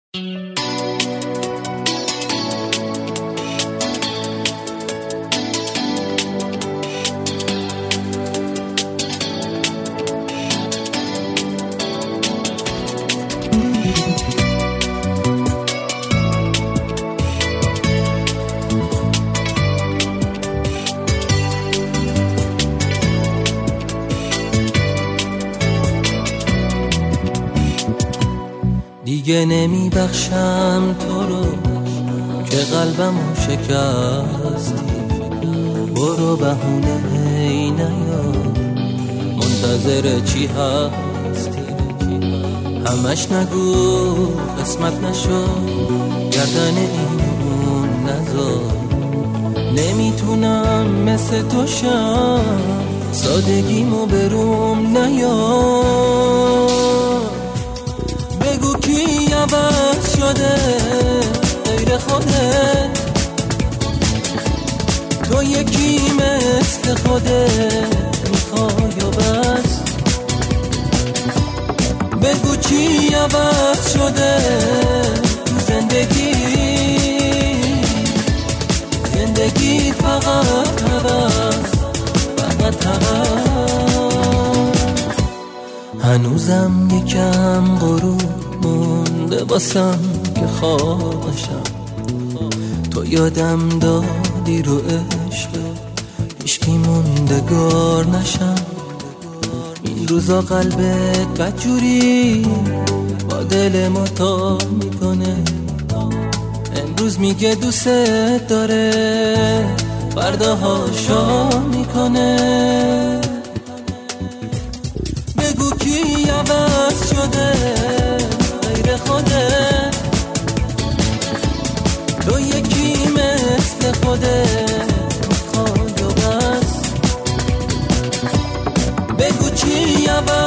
دیگه نمی بخشم تو رو که قلبمو شکستی. برو بهونه ای نیار، منتظر چی هستی؟ همش نگو قسمت نشو، گردن اینون نذار. نمیتونم مثل تو شم، سادگیمو بروم نیار. بگو کی عوض شده غیر خودت، تو یکی مثل خودت میخوای و بس. بگو چی عوض شده زندگی فقط هوس، فقط هوس. هنوزم یکم غرور مونده واسم که خوابشم. تو یادم دادی رو عشق هیچکی موندگار نشم. این روزا قلبت بدجوری با دل ما تا میکنه. امروز میگه دوست داره، فرداها شام میکنه. بگو کی عوض شده غیر خودت، تو یکی مثل خودت میخوای و بس. بگو چی عوض